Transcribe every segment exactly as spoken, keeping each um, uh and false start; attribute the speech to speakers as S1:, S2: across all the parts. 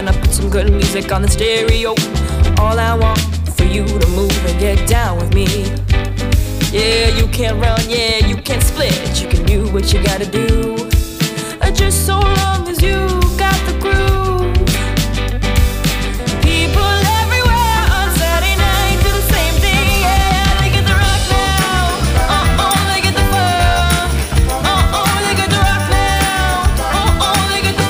S1: then I put some good music on the stereo. All I want for you to move and get down with me. Yeah, you can't run, yeah, you can't split. You can do what you gotta do, just so long as you got the groove. People everywhere on Saturday night do the same thing, yeah. They get the rock now, uh-oh, they get the funk, uh-oh, they get the rock now, uh-oh, they get the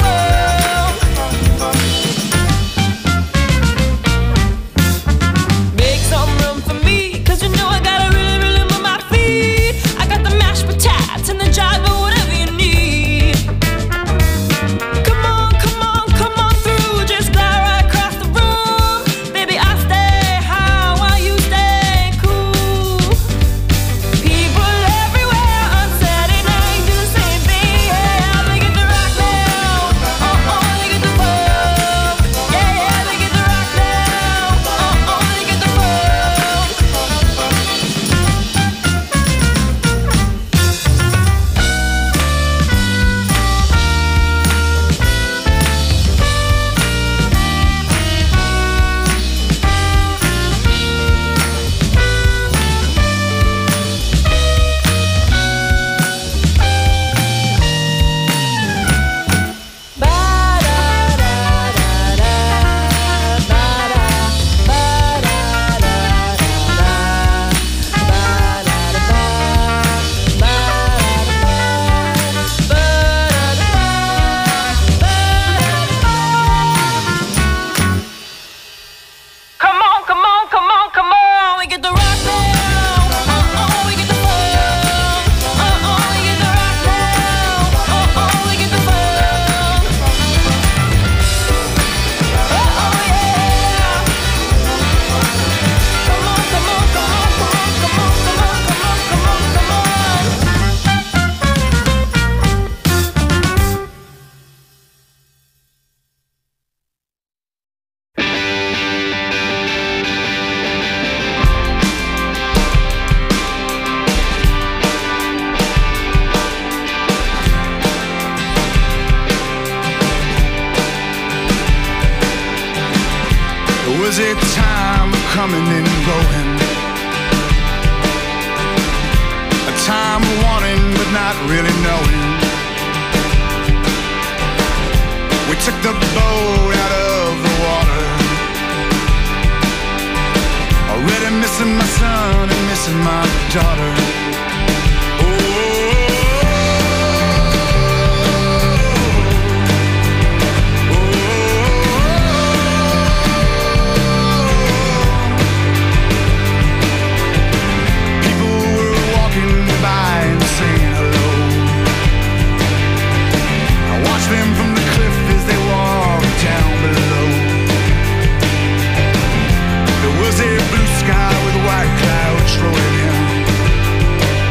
S1: funk. Make some room for me, cause you know I gotta really, really move my feet. I got the mashed potatoes and the jive, but whatever you need. Come on, come on, come on through, just glide right across the room. Baby, I stay high while you stay cool. People everywhere on Saturday night do the same thing, yeah. They get the rock now, uh-oh, they get the funk. Yeah, yeah, they get the rock now, uh-oh, they get the funk. Come on, come on, come on, come on. We get the rock now. Uh-oh, we get the funk. Uh-oh, we get the rock now. Uh-oh, we get the funk. Uh-oh, yeah. Come on, come on, come on, come on, come on, come on, come on, come on, come on.
S2: Was it time of coming and going? A time of wanting but not really knowing. We took the boat out of the water, already missing my son and missing my daughter. Them from the cliff as they walked down below. There was a blue sky with white clouds rolling in.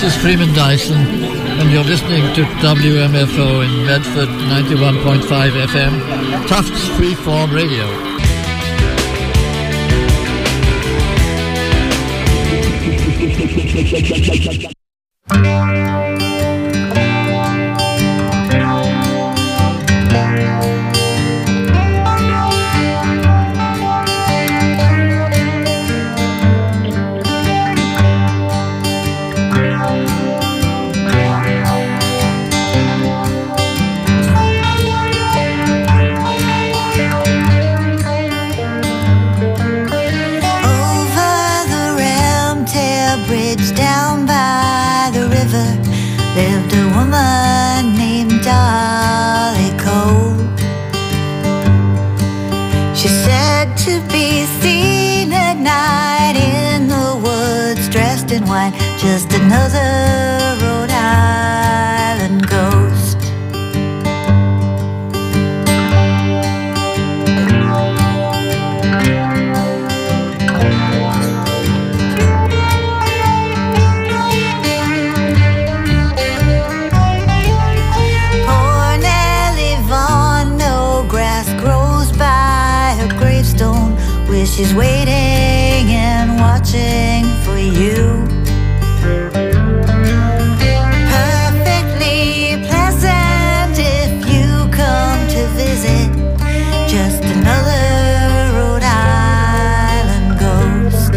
S3: This is Freeman Dyson, and you're listening to W M F O in Medford, ninety-one point five F M, Tufts Freeform Radio.
S4: Just another Rhode Island ghost. Poor Nellie Vaughan, no grass grows by her gravestone, where she's waiting and watching for you. Just another Rhode Island ghost.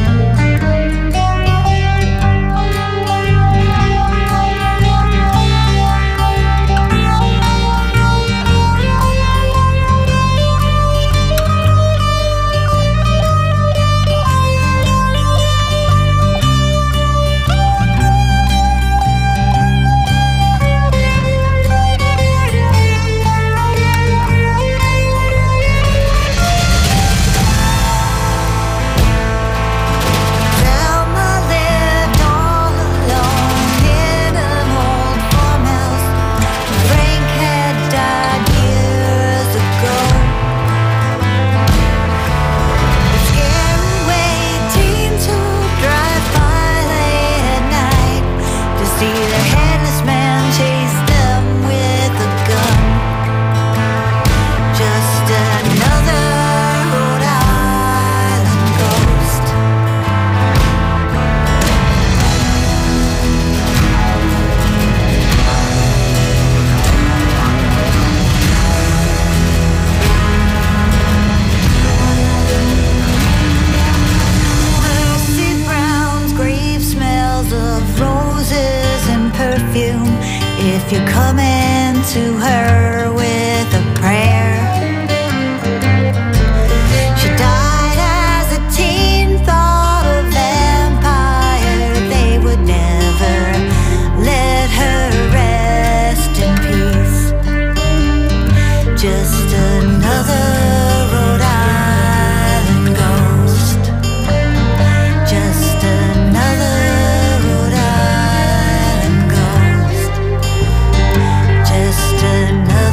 S4: If you're coming to her with a prayer, she died as a teen, thought a vampire. They would never let her rest in peace. Just another Rhode Island ghost. Just another Rhode Island ghost. Just another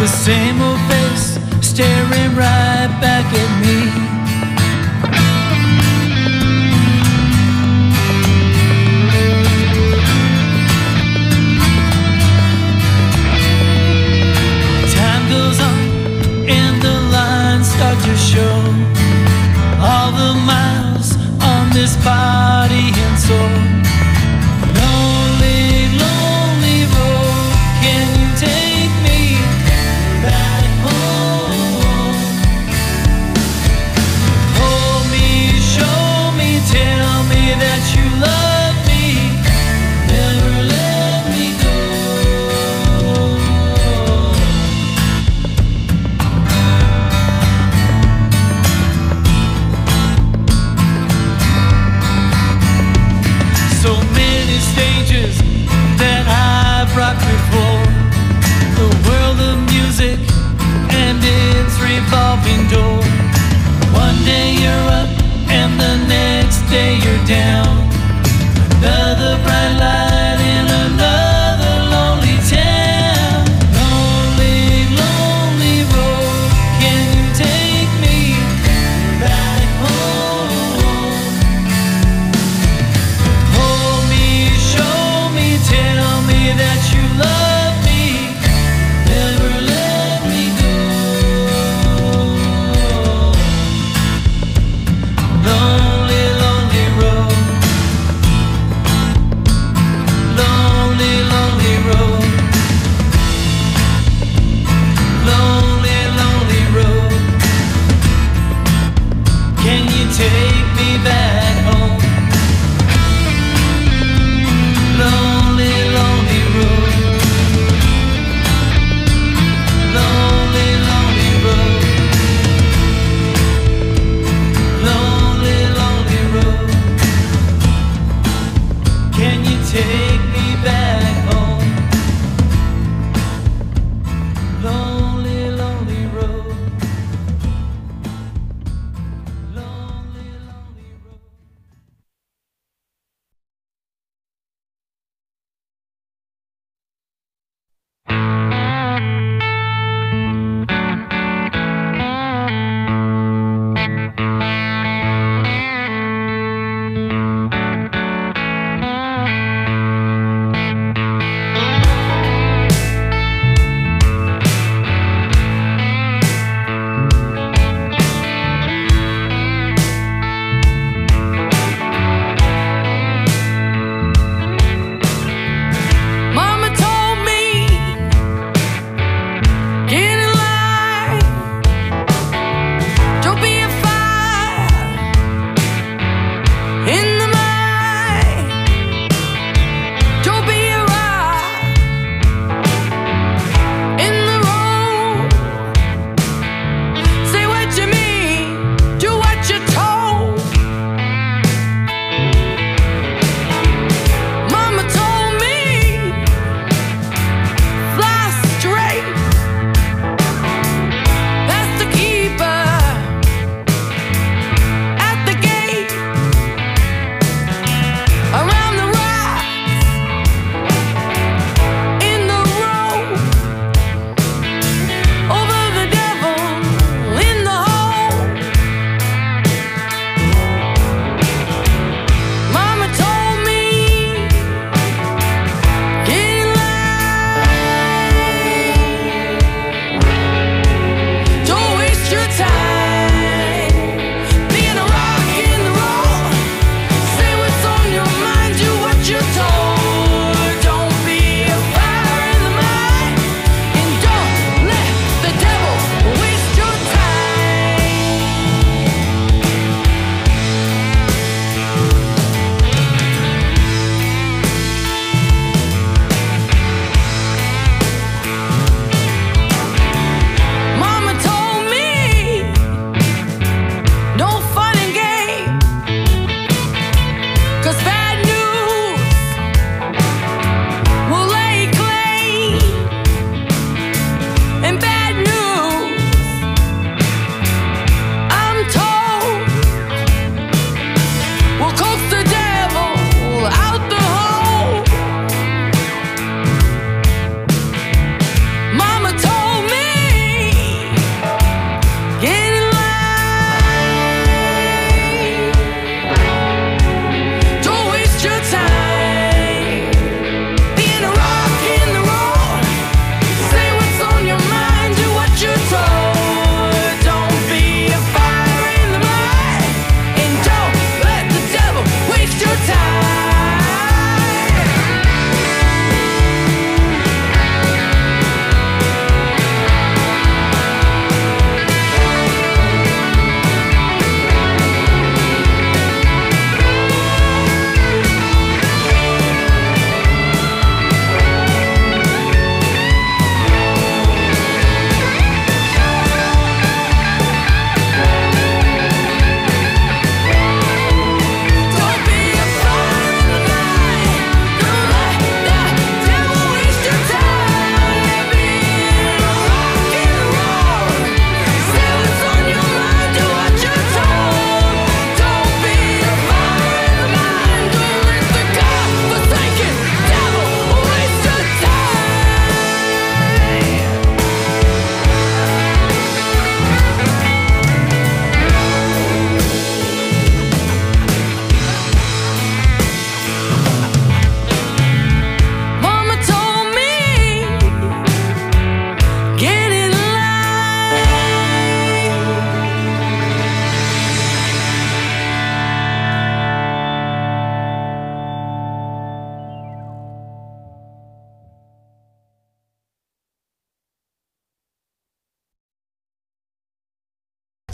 S5: The same old face staring right back at me. Time goes on and the lines start to show all the miles on this body and soul. Lonely, lonely road, can you take me back home? Hold me, show me, tell me that you love me, never let me go. So many stages that I've rocked before, the world of music and its revolving door. One day you're up and the next day you're down. Another bright light in another lonely town. Lonely, lonely road, can you take me back home? Hold me, show me, tell me that you love me, never let me go. Lonely, lonely road. Lonely, lonely road. Lonely, lonely road. Can you take me back home? Lonely, lonely road. Lonely, lonely road. Lonely, lonely road. Can you take me back home? Lonely, lonely road. Lonely, lonely road.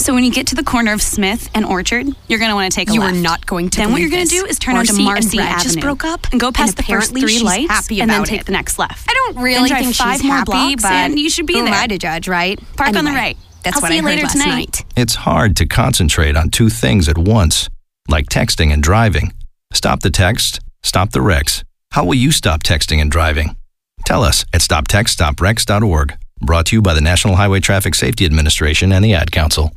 S6: So when you get to the corner of Smith and Orchard, you're going to want to take a
S7: You
S6: left.
S7: are not going to
S6: Then what
S7: believe
S6: you're going to
S7: this.
S6: do is turn onto
S7: Marcy
S6: Marcy
S7: and Brad
S6: Avenue.
S7: just broke up,
S6: and go past
S7: and
S6: the first
S7: apparently
S6: three
S7: she's
S6: lights,
S7: happy
S6: and then
S7: about
S6: take
S7: it.
S6: the next left.
S7: I don't
S6: Then
S7: really
S6: drive
S7: think
S6: five
S7: she's
S6: more
S7: happy,
S6: blocks,
S7: but
S6: and you should be
S7: who
S6: there.
S7: am I to judge, right?
S6: Park on the
S7: Anyway,
S6: right.
S7: That's
S6: I'll
S7: what
S6: see
S7: I
S6: you
S7: heard
S6: later
S7: last
S6: tonight.
S7: night.
S2: It's hard to concentrate on two things at once, like texting and driving. Stop the text, stop the wrecks. How will you stop texting and driving? Tell us at stop text stop wrecks dot org. Brought to you by the National Highway Traffic Safety Administration and the Ad Council.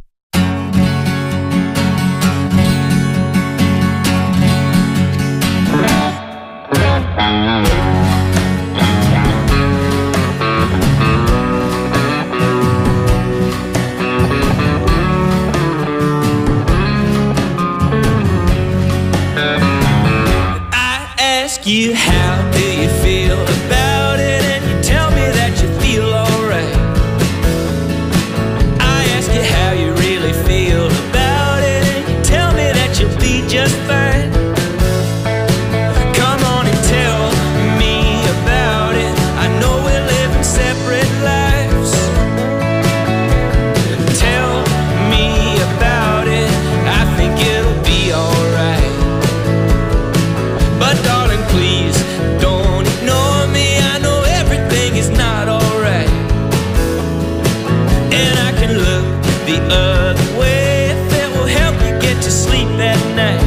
S5: Ask you how do you feel about it, and you tell me that you feel alright. I ask you how you really feel about it, and you tell me that you'll be just fine. Come on and tell me about it. I know we're living separate lives. Tell me about it. I think it'll be alright. But darling, please don't ignore me. I know everything is not alright, and I can look the other way if it will help you get to sleep at night.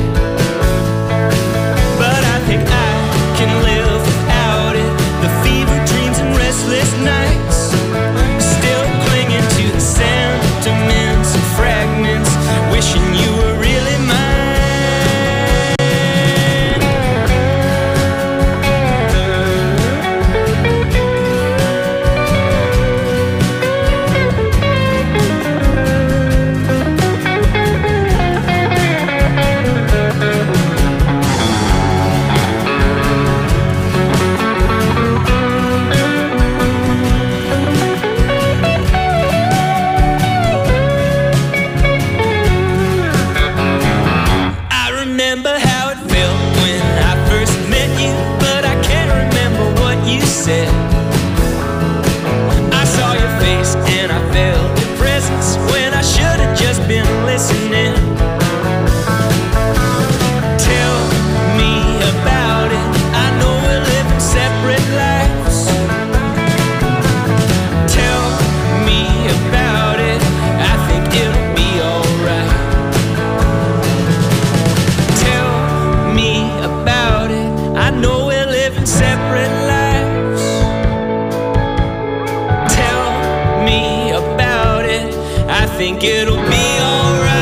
S5: But I think I can live without it. The fever dreams and restless nights, still clinging to the sentiments and fragments, wishing you were really mine. I remember how it felt when I first met you, but I can't remember what you said. I saw your face and I felt your presence when I should have just been listening. Tell me about it. I know we're living separate lives. Tell me about it. I think it'll be alright. Tell me about it. I know we're living separate lives. Tell me about it. I think it'll be alright.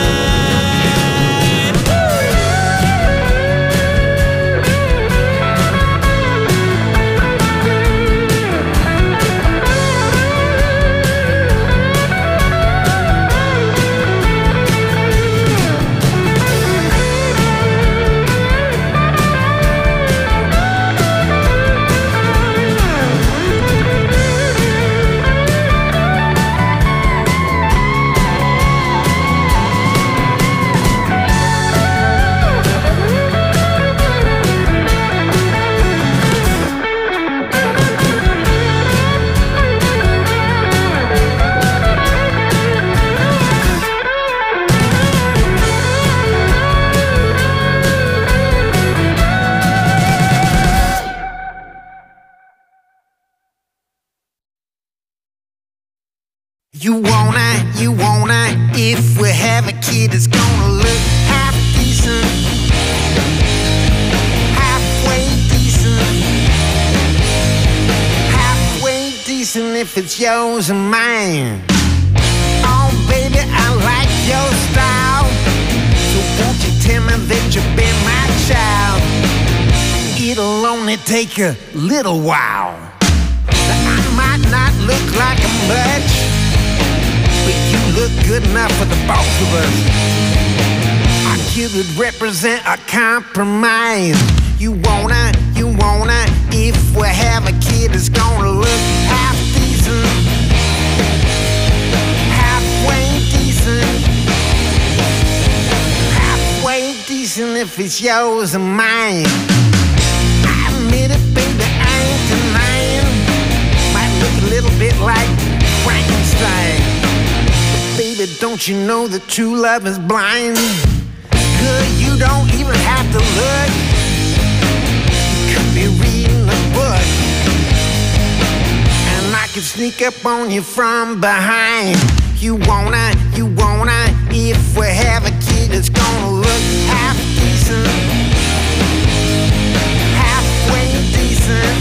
S8: You wanna, you wanna, if we have a kid that's gonna look half decent, halfway decent, halfway decent if it's yours and mine. Oh baby, I like your style, so won't you tell me that you've been my child? It'll only take a little while. I might not look like a much, but you look good enough for the both of us. Our kid would represent a compromise. You wanna, you wanna, if we have a kid that's gonna look half decent, halfway decent, halfway decent if it's yours and mine. I admit it, baby, I ain't denying. Might look a little bit like Frankenstein. Baby, baby, don't you know that true love is blind? Good, you don't even have to look. You could be reading a book, and I could sneak up on you from behind. You wanna, you wanna, if we have a kid that's gonna look half decent, halfway decent,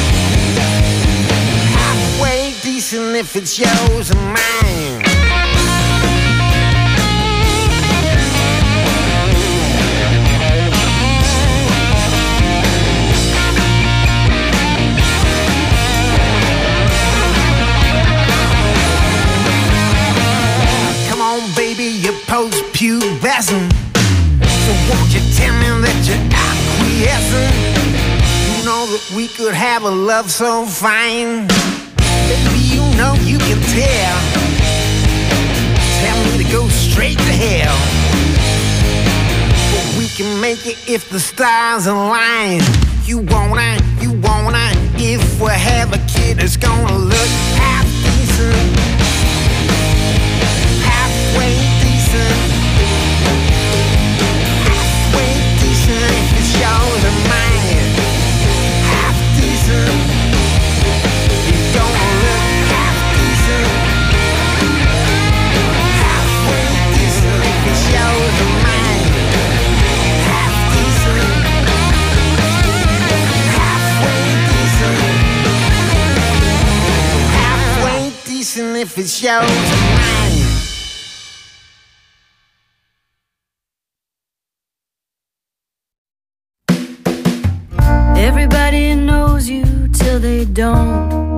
S8: halfway decent if it's yours and mine. Post-pubescent, so won't you tell me that you're acquiescent? You know that we could have a love so fine. Baby, you know you can tell. Tell me to go straight to hell, but we can make it if the stars align. You wanna, you wanna, if we have a kid that's gonna look half decent, halfway decent, halfway decent if it's yours or mine. Half decent, you're gonna look half decent, halfway decent if it's yours or mine. Half decent, halfway decent, halfway decent if it's yours or mine.
S7: Everybody knows you till they don't.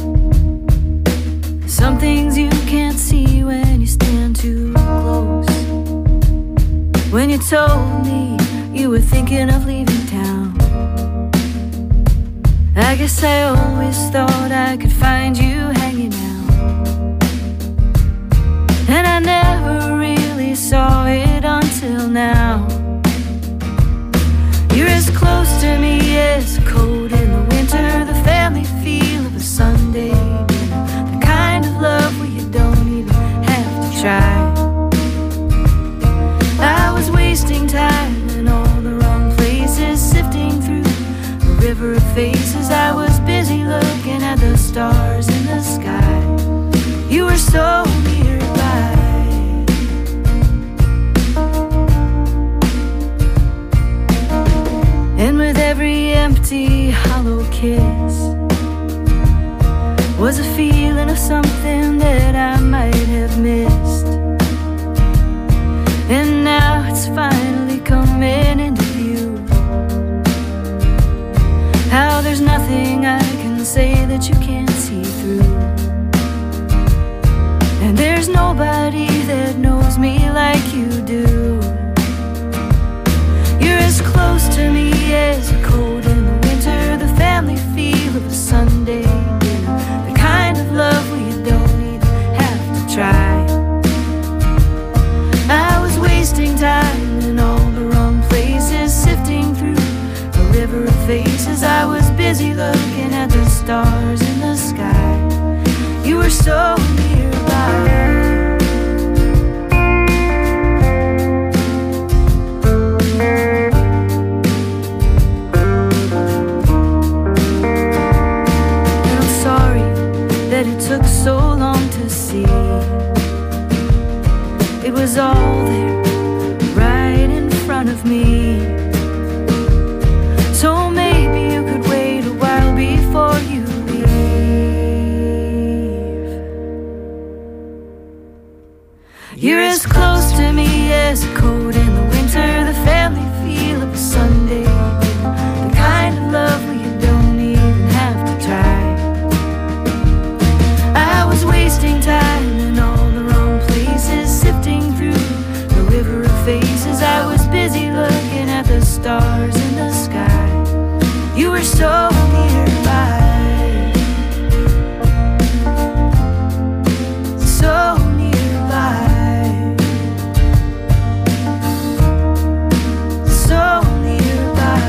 S7: Some things you can't see when you stand too close. When you told me you were thinking of leaving town, I guess I always thought I could find you hanging out, and I never really saw it until now. You're as close to me as cold in the winter, the family feel of a Sunday dinner, the kind of love where you don't even have to try. I was wasting time in all the wrong places, sifting through a river of faces. I was busy looking at the stars in the sky. You were so nearby. And with every empty, hollow kiss was a feeling of something that I might have missed. And now it's finally coming into view, how there's nothing I can say that you can't see through. And there's nobody that knows me like you do. You're as close to me as a cold in the winter, the family feel of a Sunday dinner, the kind of love where you don't even have to try. I was wasting time in all the wrong places, sifting through a river of faces. I was busy looking at the stars in the sky. You were so nearby. That it took so long to see. It was all there, right in front of me. So maybe you could wait a while before you leave. You're as close to me as a cold in the winter, the family feel of a Sunday dinner, the kind of love where you don't even have to try. I was wasting time in all the wrong places, sifting through a river of faces. I was busy looking at the stars in the sky. You were so nearby, so nearby, so nearby.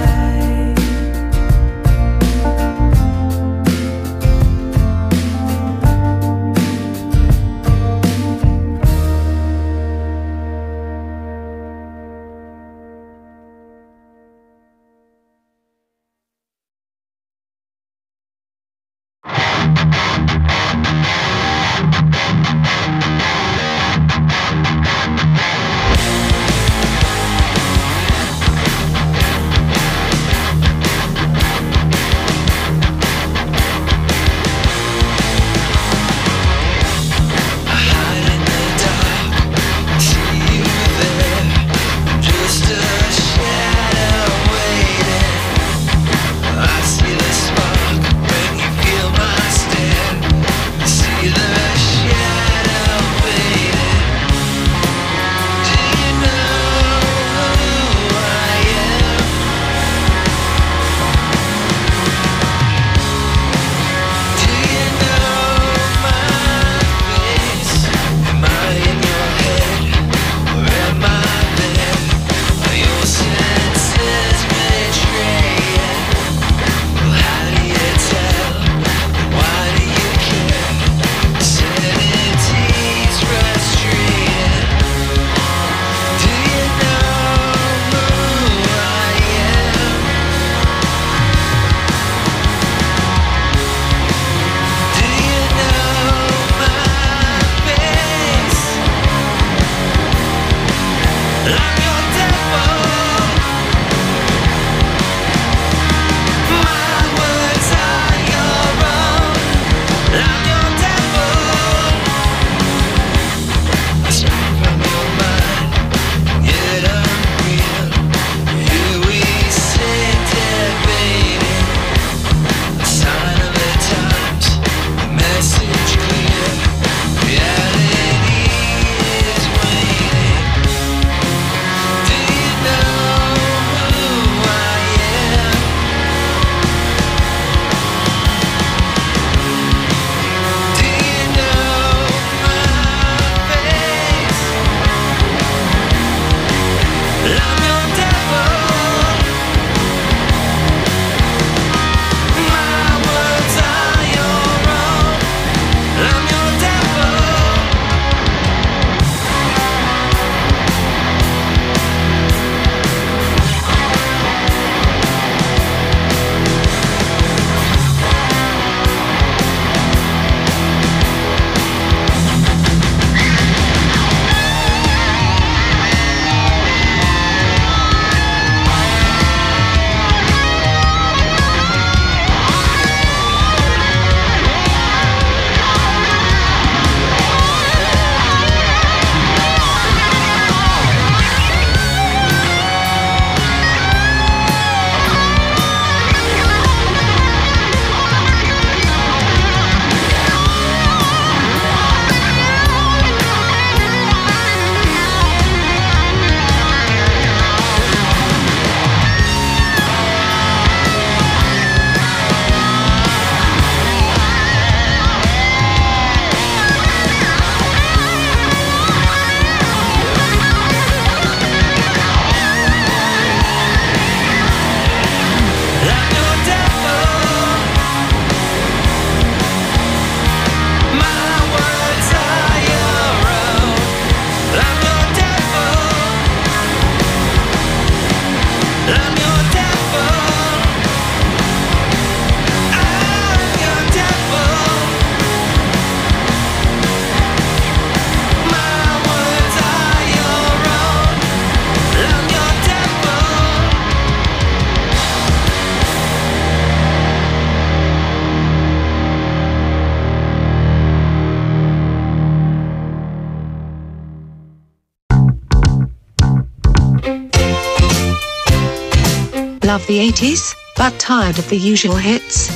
S9: Love the eighties, but tired of the usual hits?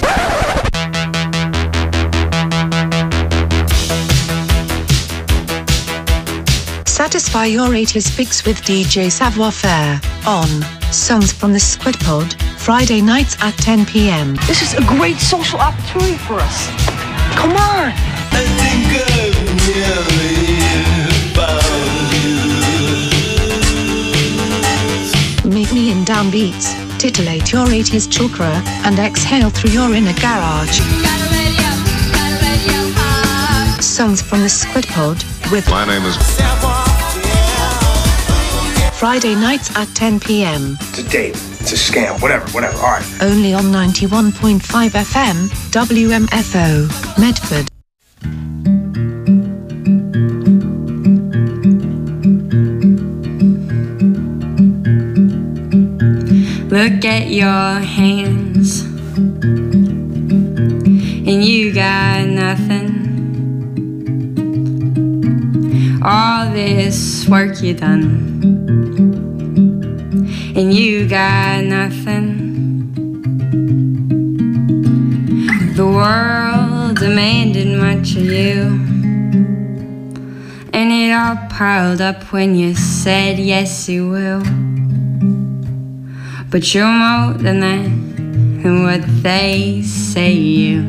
S9: Satisfy your eighties fix with D J Savoir-Faire on Songs from the Squid Pod, Friday nights at ten p m.
S10: This is a great social opportunity for us. Come on!
S5: I think I've nearly found you.
S9: Meet me in downbeats, titillate your eighties chakra, and exhale through your inner garage. Songs from the Squid Pod with
S11: My name is
S9: Friday nights at ten p m.
S12: It's a date. It's a scam. Whatever, whatever. All right.
S9: Only on ninety-one point five F M, W M F O, Medford.
S13: Look at your hands, and you got nothing. All this work you done, and you got nothing. The world demanded much of you, and it all piled up when you said yes you will. But you're more than that, and what they say you.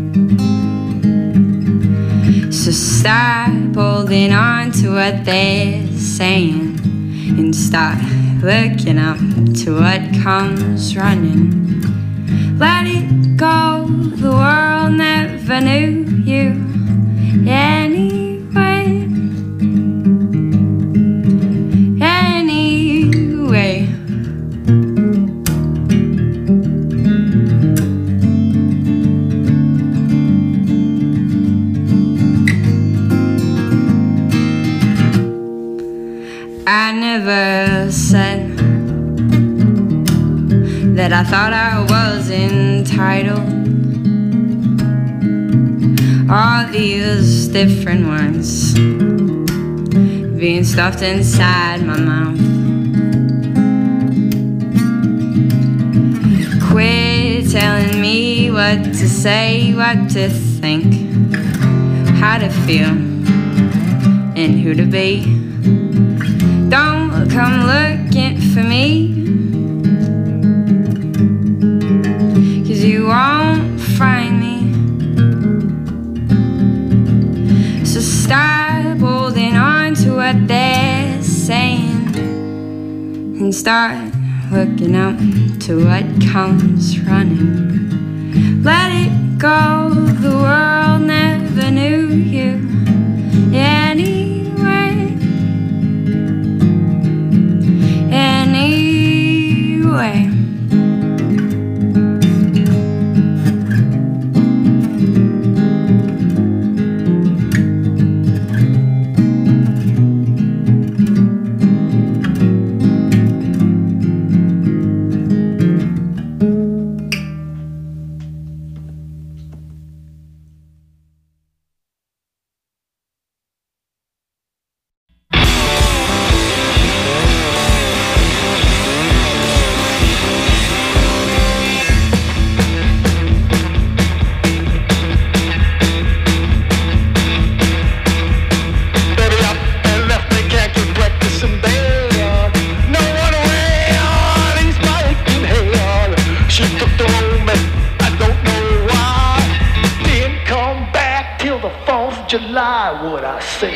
S13: So stop holding on to what they're saying, and start looking up to what comes running. Let it go, the world never knew you anyway. Anyway. I never said that I thought I was entitled. All these different words being stuffed inside my mouth. Quit telling me what to say, what to think, how to feel, and who to be. Don't come looking for me, 'cause you won't find me. So stop holding on to what they're saying and start looking up to what comes running. Let it go, the world never knew you anyway. Anyway.
S11: July, would I say?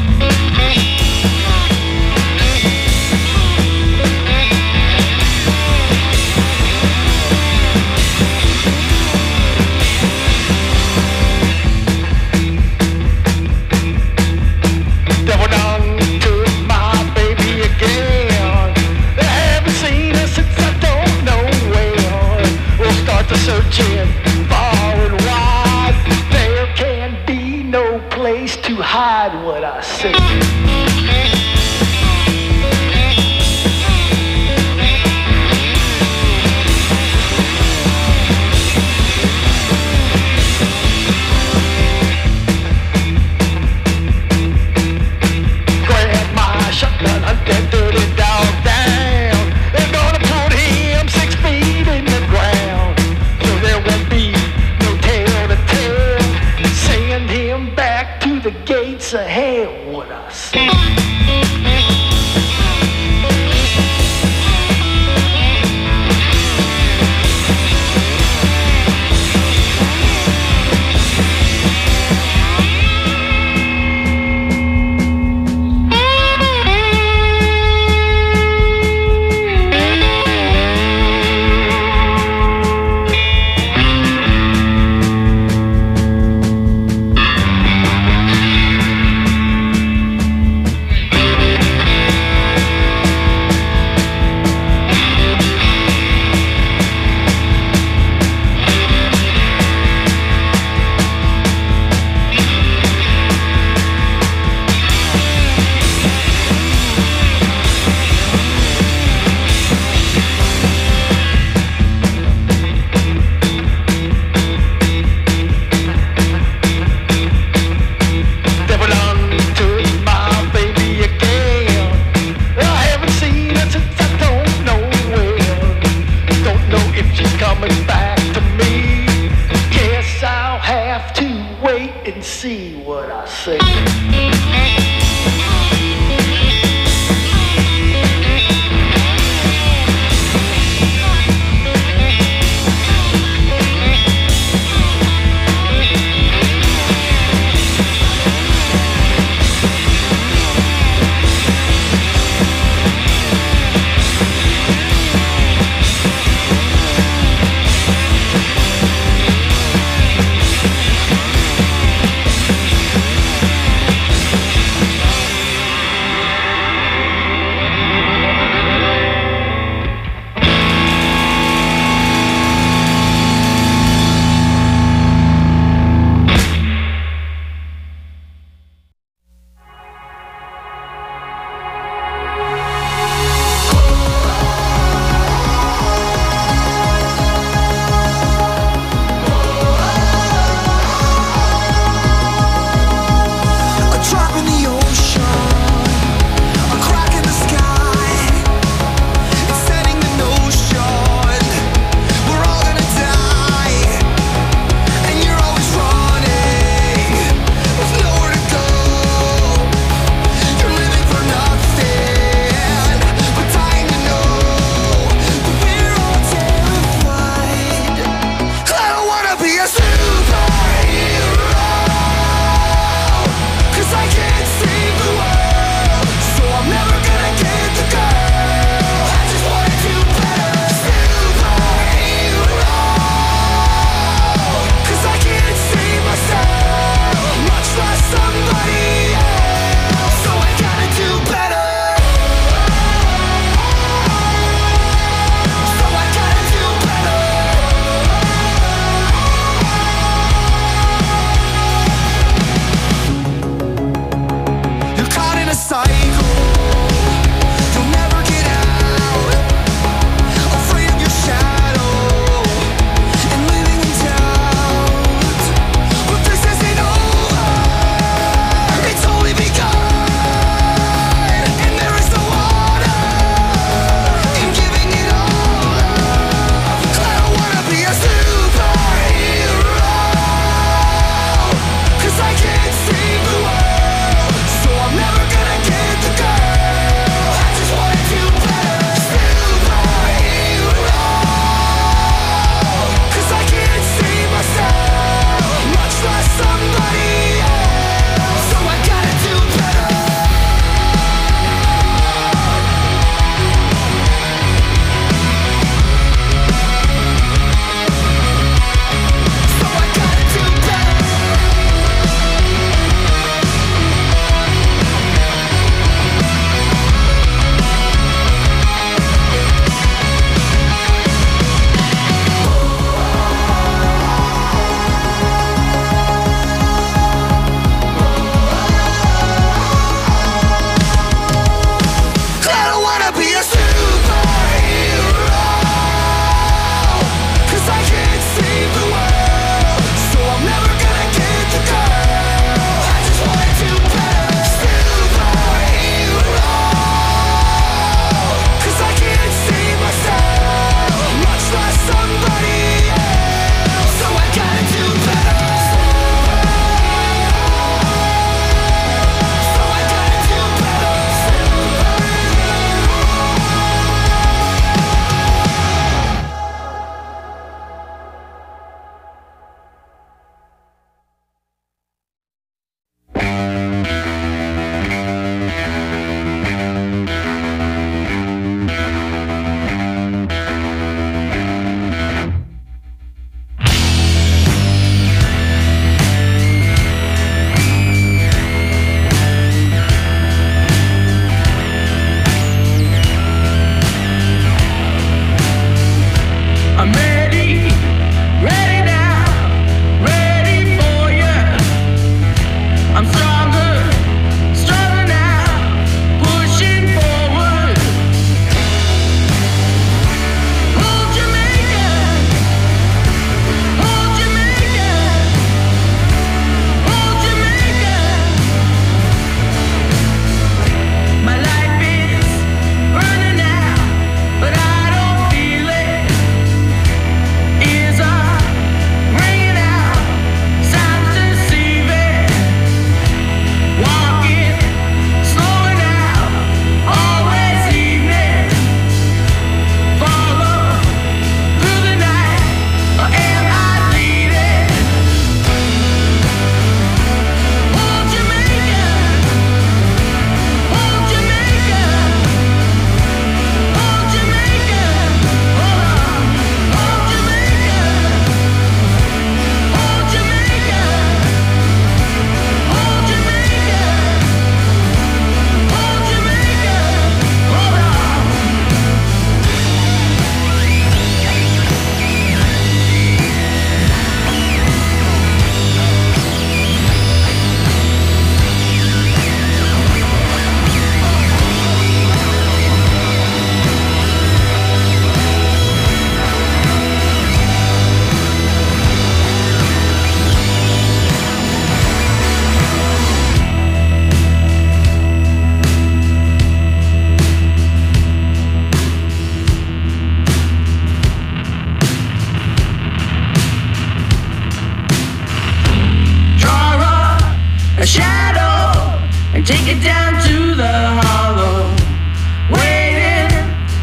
S11: Devil done took my baby again. I haven't seen her since I don't know when. We'll start the searching far and wide. There can be no place to hide what I say. Grab my shotgun, hunt that dirty dog down. They're gonna put him six feet in the ground, so there won't be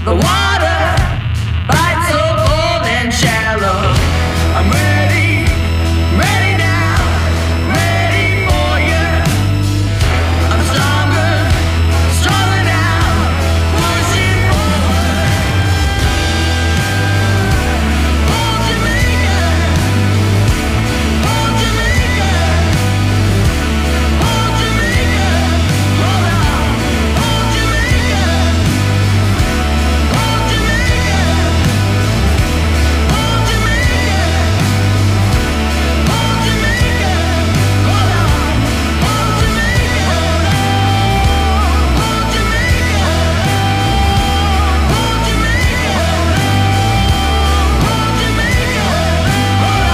S5: The water bites so cold and shallow. I'm ready, ready now, ready for you. I'm stronger, stronger now, pushing forward. Oh, Jamaica, oh, Jamaica, oh, Jamaica, hold on, oh, Jamaica, oh, Jamaica, oh, Jamaica, oh, Jamaica, hold on, oh, Jamaica, oh, Jamaica, oh, Jamaica, oh, Jamaica, hold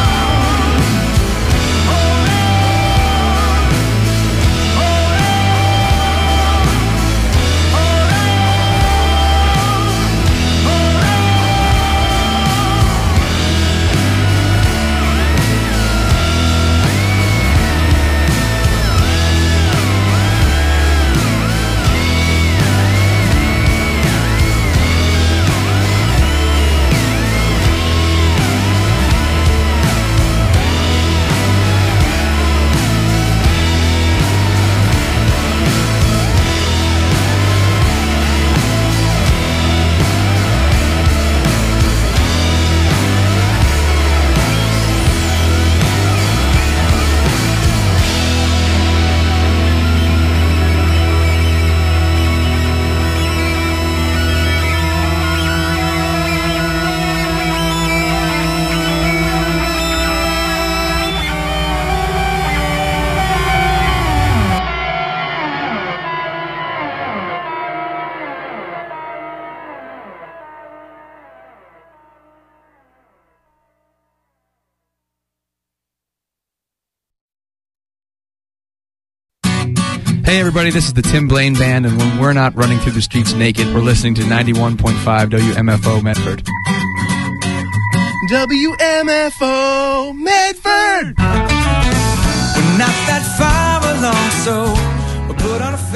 S14: Hey everybody, this is the Tim Blaine Band, and when we're not running through the streets naked, we're listening to ninety-one point five W M F O Medford.
S5: W M F O Medford. We're not that far along, so we'll put on a